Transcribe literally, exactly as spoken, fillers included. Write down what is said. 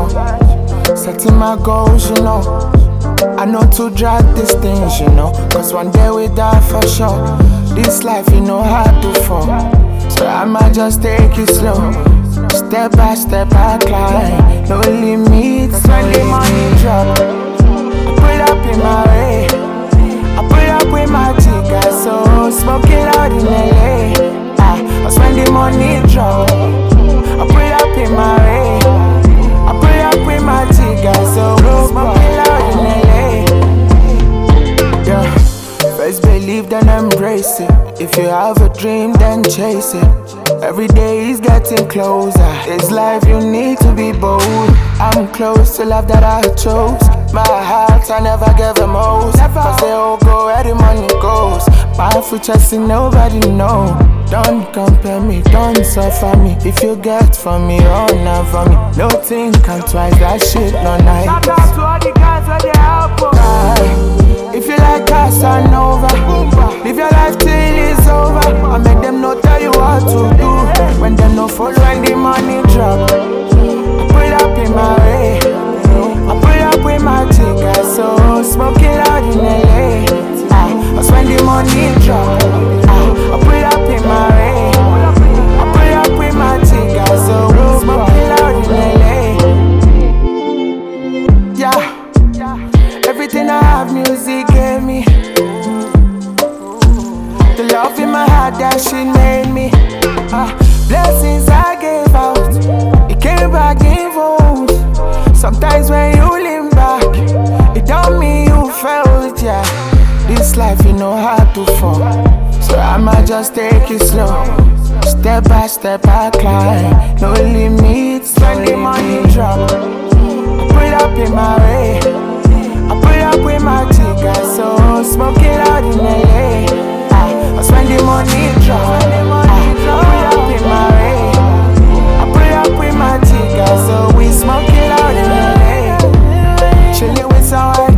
know. Setting my goals, you know. I know to drag these things, you know. Cause one day we die for sure. This life, you know, hard to fall. So I might just take it slow. Step by step I climb. No limits when the money drop. I pull up in my way. I pull up with my chica, so smoking loud in L A. Ah, that's when the money drop. I pull up in my way. I pull up with my chica, so smoking loud in L A. Yeah, first believe then embrace it. If you have a dream, then chase it. Every day is getting closer. This life you need to be bold. I'm close to love that I chose. My heart I never gave them most. Cause they all go where the money goes. My future see nobody know. Don't compare me, don't suffer me. If you get from me or not from me, no think I'm twice, that shit no nice. Shout out to all the guys where they help us. If you like Casanova, live your life till it's over. I make them know tell you what to do. When them no follow and the money drop, I pull up in my way. I pull up with my chica, so smoking loud in L A. Ah, that's when the money drop. Ah, I pull up in my way. I pull up with my chica, so smoking loud in L A. Yeah, everything I have, music gave me. The love in my heart that she made me. Ah, blessings I gave out, it came back in fold. Sometimes when you lean back, it don't mean you failed, yeah. This life, you know how to fall. So I might just take it slow. Step by step I climb. No limits when the money drop. I pull up in my way. I pull up with my chica, so smoking loud in L A. Ah, that's when the money drop. Ah, I pull up in my way. I pull up with my chica, so we smoking loud in L A. Chilling with some white